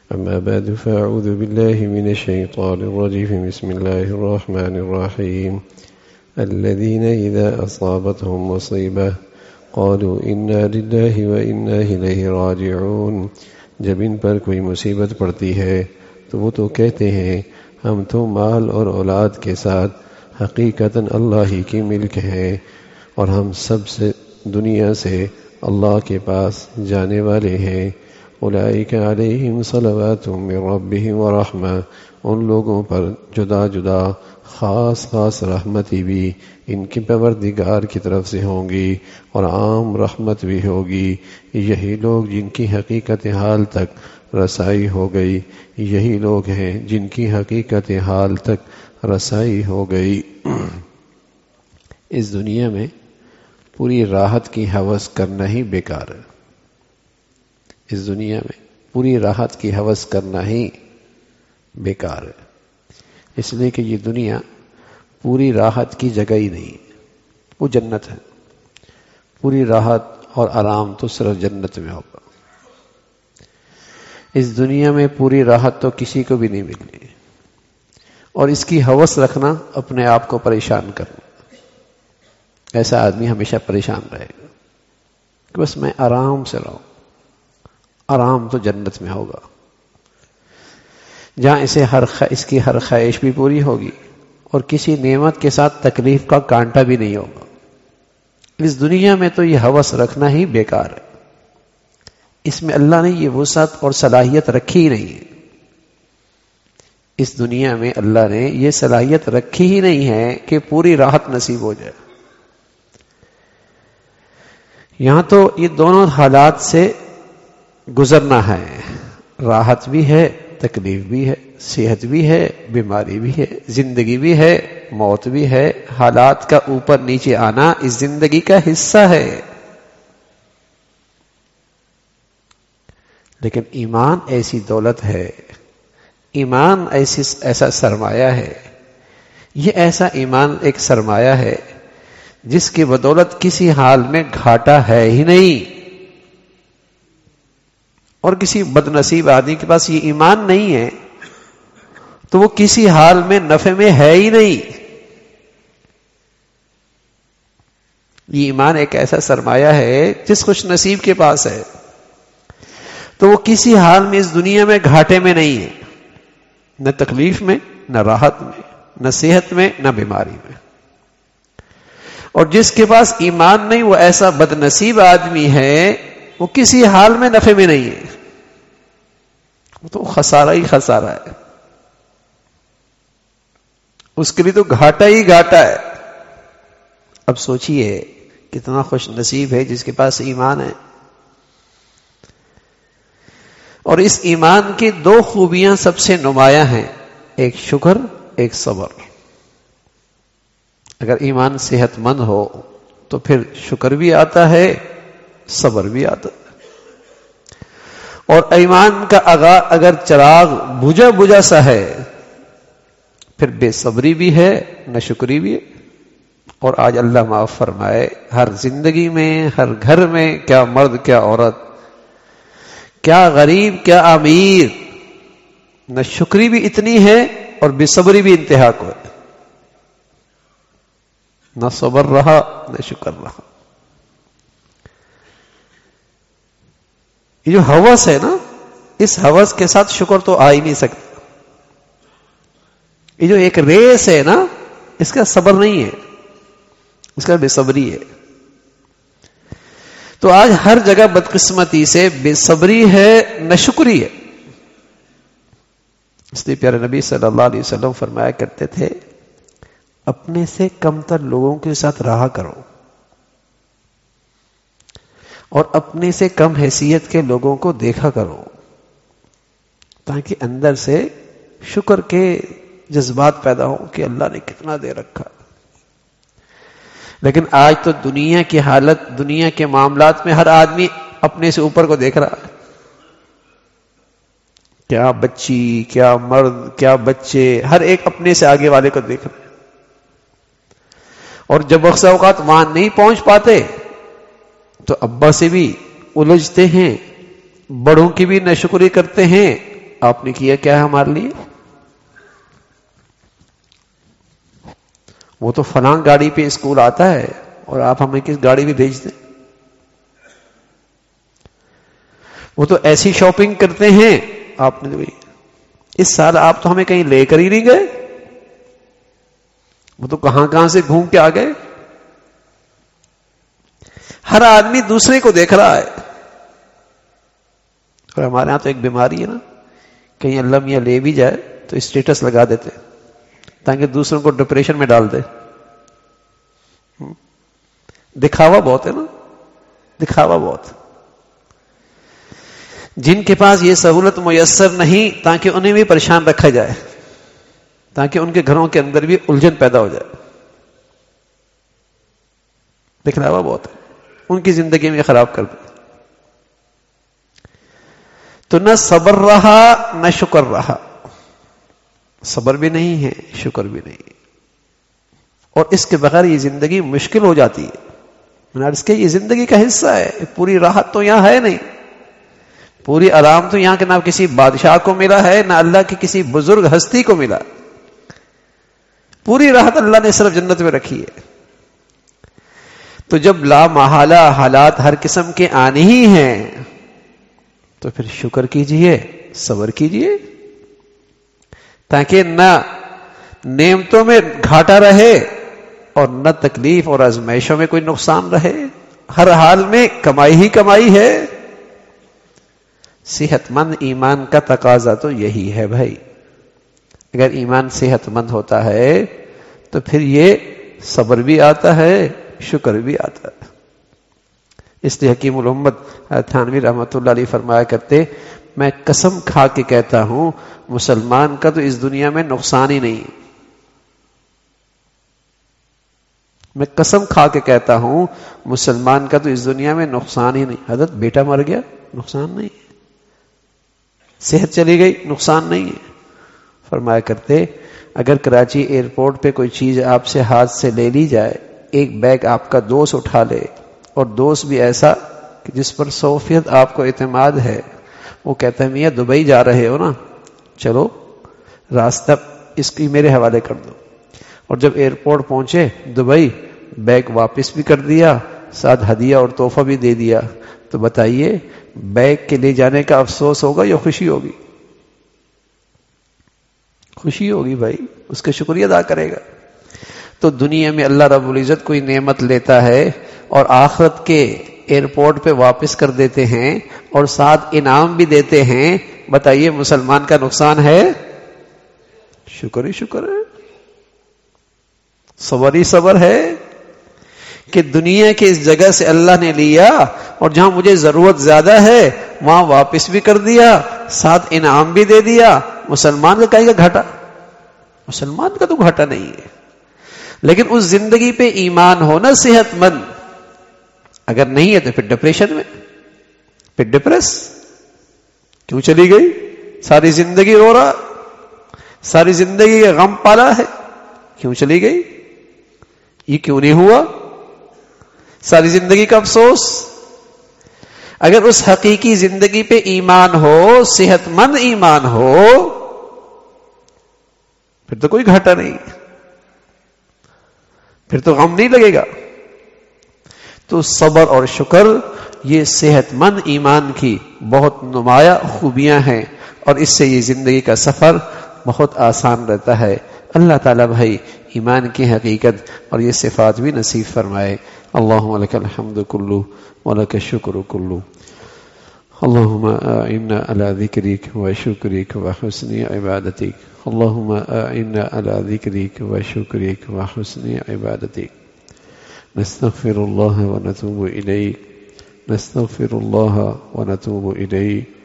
أما بعد فأعوذ بالله من الشيطان الرجيم بسم الله الرحمن الرحيم الذين إذا أصابتهم مصيبة قالوا إنا لله وإنا إليه راجعون. جب ان پر کوئی مصیبت پڑتی ہے تو وہ تو کہتے ہیں ہم تو مال اور اولاد کے ساتھ حقیقتاً اللہ ہی کی ملک ہیں اور ہم سب سے دنیا سے اللہ کے پاس جانے والے ہیں. اولئک علیہم صلوات من ربہم ورحمہ، ان لوگوں پر جدا جدا خاص رحمتی بھی ان کے پروردگار کی طرف سے ہوں گی اور عام رحمت بھی ہوگی. یہی لوگ جن کی حقیقت حال تک رسائی ہو گئی، یہی لوگ ہیں جن کی حقیقت حال تک رسائی ہو گئی. اس دنیا میں پوری راحت کی ہوس کرنا ہی بیکار ہے. اس دنیا میں پوری راحت کی ہوس کرنا ہی بیکار ہے، اس لیے کہ یہ دنیا پوری راحت کی جگہ ہی نہیں ہے، وہ جنت ہے. پوری راحت اور آرام تو صرف جنت میں ہوگا. اس دنیا میں پوری راحت تو کسی کو بھی نہیں ملنی، اور اس کی ہوس رکھنا اپنے آپ کو پریشان کرنا. ایسا آدمی ہمیشہ پریشان رہے گا کہ بس میں آرام سے رہوں. آرام تو جنت میں ہوگا جہاں اس کی ہر خواہش بھی پوری ہوگی اور کسی نعمت کے ساتھ تکلیف کا کانٹا بھی نہیں ہوگا. اس دنیا میں تو یہ ہوس رکھنا ہی بیکار ہے. اس میں اللہ نے یہ وسعت اور صلاحیت رکھی ہی نہیں ہے. اس دنیا میں اللہ نے یہ صلاحیت رکھی ہی نہیں ہے کہ پوری راحت نصیب ہو جائے. یہاں تو یہ دونوں حالات سے گزرنا ہے. راحت بھی ہے، تکلیف بھی ہے، صحت بھی ہے، بیماری بھی ہے، زندگی بھی ہے، موت بھی ہے. حالات کا اوپر نیچے آنا اس زندگی کا حصہ ہے. لیکن ایمان ایسی دولت ہے، ایمان ایسا سرمایہ ہے. یہ ایسا ایمان ایک سرمایہ ہے جس کی بدولت کسی حال میں گھاٹا ہے ہی نہیں. اور کسی بد نصیب آدمی کے پاس یہ ایمان نہیں ہے تو وہ کسی حال میں نفع میں ہے ہی نہیں. یہ ایمان ایک ایسا سرمایہ ہے جس خوش نصیب کے پاس ہے تو وہ کسی حال میں اس دنیا میں گھاٹے میں نہیں ہے، نہ تکلیف میں، نہ راحت میں، نہ صحت میں، نہ بیماری میں. اور جس کے پاس ایمان نہیں وہ ایسا بد نصیب آدمی ہے، وہ کسی حال میں نفع میں نہیں ہے، وہ تو خسارہ ہی خسارہ ہے. اس کے لیے تو گھاٹا ہی گھاٹا ہے. اب سوچئے کتنا خوش نصیب ہے جس کے پاس ایمان ہے. اور اس ایمان کی دو خوبیاں سب سے نمایاں ہیں، ایک شکر، ایک صبر. اگر ایمان صحت مند ہو تو پھر شکر بھی آتا ہے، صبر بھی آتا ہے. اور ایمان کا اگر چراغ بجھا سا ہے پھر بے صبری بھی ہے، نہ شکری بھی ہے. اور آج اللہ معاف فرمائے، ہر زندگی میں، ہر گھر میں، کیا مرد کیا عورت، کیا غریب کیا امیر، نہ شکری بھی اتنی ہے اور بے صبری بھی انتہا کو ہے. نہ صبر رہا نہ شکر رہا. یہ جو ہوس ہے نا، اس ہوس کے ساتھ شکر تو آ ہی نہیں سکتا. یہ جو ایک ریس ہے نا، اس کا صبر نہیں ہے، اس کا بے صبری ہے. تو آج ہر جگہ بدقسمتی سے بے صبری ہے، نہ شکری ہے. اس لیے پیارے نبی صلی اللہ علیہ وسلم فرمایا کرتے تھے، اپنے سے کم تر لوگوں کے ساتھ رہا کرو اور اپنے سے کم حیثیت کے لوگوں کو دیکھا کرو، تاکہ اندر سے شکر کے جذبات پیدا ہوں کہ اللہ نے کتنا دے رکھا. لیکن آج تو دنیا کی حالت، دنیا کے معاملات میں ہر آدمی اپنے سے اوپر کو دیکھ رہا ہے. کیا بچی، کیا مرد، کیا بچے، ہر ایک اپنے سے آگے والے کو دیکھ رہا ہے. اور جب وقت اوقات وہاں نہیں پہنچ پاتے تو ابا سے بھی الجھتے ہیں، بڑوں کی بھی ناشکری کرتے ہیں آپ نے کیا کیا ہے ہمارے لیے؟ وہ تو فلاں گاڑی پہ اسکول آتا ہے اور آپ ہمیں کس گاڑی پہ بھیج دیں؟ وہ تو ایسی شاپنگ کرتے ہیں، آپ نے اس سال آپ تو ہمیں کہیں لے کر ہی نہیں گئے، وہ تو کہاں کہاں سے گھوم کے آ گئے۔ ہر آدمی دوسرے کو دیکھ رہا ہے، اور ہمارے ہاں تو ایک بیماری ہے نا، کہیں اللہ میاں لے بھی جائے تو اسٹیٹس لگا دیتے تاکہ دوسروں کو ڈپریشن میں ڈال دے۔ دکھاوا بہت ہے نا، دکھاوا بہت۔ جن کے پاس یہ سہولت میسر نہیں تاکہ انہیں بھی پریشان رکھا جائے، تاکہ ان کے گھروں کے اندر بھی الجھن پیدا ہو جائے۔ دکھلاوا بہت ہے، ان کی زندگی میں خراب کر دے۔ تو نہ صبر رہا نہ شکر رہا، صبر بھی نہیں ہے، شکر بھی نہیں ہے، اور اس کے بغیر یہ زندگی مشکل ہو جاتی ہے۔ اس کے یہ زندگی کا حصہ ہے، پوری راحت تو یہاں ہے نہیں، پوری آرام تو یہاں کے نہ کسی بادشاہ کو ملا ہے نہ اللہ کی کسی بزرگ ہستی کو ملا، پوری راحت اللہ نے صرف جنت میں رکھی ہے۔ تو جب لا محالہ حالات ہر قسم کے آنے ہی ہیں تو پھر شکر کیجئے، صبر کیجئے، تاکہ نہ نعمتوں میں گھاٹا رہے اور نہ تکلیف اور آزمائشوں میں کوئی نقصان رہے۔ ہر حال میں کمائی ہی کمائی ہے۔ صحت مند ایمان کا تقاضا تو یہی ہے بھائی، اگر ایمان صحت مند ہوتا ہے تو پھر یہ صبر بھی آتا ہے، شکر بھی آتا ہے۔ اس لیے حکیم الامت تھانوی رحمۃ اللہ علیہ فرمایا کرتے، میں قسم کھا کے کہتا ہوں مسلمان کا تو اس دنیا میں نقصان ہی نہیں، میں قسم کھا کے کہتا ہوں مسلمان کا تو اس دنیا میں نقصان ہی نہیں۔ حضرت بیٹا مر گیا، نقصان نہیں ہے، صحت چلی گئی، نقصان نہیں ہے۔ فرمایا کرتے اگر کراچی ایئرپورٹ پہ کوئی چیز آپ سے ہاتھ سے لے لی جائے، ایک بیگ آپ کا دوست اٹھا لے، اور دوست بھی ایسا کہ جس پر 100% آپ کو اعتماد ہے، وہ کہتا ہے میاں دبئی جا رہے ہو نا، چلو راستہ اس کی میرے حوالے کر دو، اور جب ایئرپورٹ پہنچے دبئی، بیگ واپس بھی کر دیا، ساتھ ہدیہ اور تحفہ بھی دے دیا، تو بتائیے بیگ کے لے جانے کا افسوس ہوگا یا خوشی ہوگی؟ خوشی ہوگی بھائی، اس کا شکریہ ادا کرے گا۔ تو دنیا میں اللہ رب العزت کوئی نعمت لیتا ہے اور آخرت کے ایئرپورٹ پہ واپس کر دیتے ہیں اور ساتھ انعام بھی دیتے ہیں، بتائیے مسلمان کا نقصان ہے؟ شکر ہی شکر ہے، صبر ہی صبر ہے کہ دنیا کے اس جگہ سے اللہ نے لیا اور جہاں مجھے ضرورت زیادہ ہے وہاں واپس بھی کر دیا، ساتھ انعام بھی دے دیا۔ مسلمان کا کہیں گا گھاٹا؟ مسلمان کا تو گھاٹا نہیں ہے، لیکن اس زندگی پہ ایمان ہونا صحت مند، اگر نہیں ہے تو پھر ڈپریشن میں، پھر ڈپریس کیوں چلی گئی، ساری زندگی رو رہا، ساری زندگی کا غم پالا ہے، کیوں چلی گئی، یہ کیوں نہیں ہوا، ساری زندگی کا افسوس۔ اگر اس حقیقی زندگی پہ ایمان ہو، صحت مند ایمان ہو، پھر تو کوئی گھاٹا نہیں، پھر تو غم نہیں لگے گا۔ تو صبر اور شکر یہ صحت مند ایمان کی بہت نمایاں خوبیاں ہیں، اور اس سے یہ زندگی کا سفر بہت آسان رہتا ہے۔ اللہ تعالیٰ بھائی ایمان کی حقیقت اور یہ صفات بھی نصیب فرمائے۔ اللہم لک الحمد کلو ولک الشکر کلو، اللہم اعنا علی ذکرک وشکرک وحسن عبادتک، اللہم اعنا علی ذکرک وشکرک وحسن عبادتک، نستغفر اللہ ونتوب الیک، نستغفر اللہ ونتوب الیک،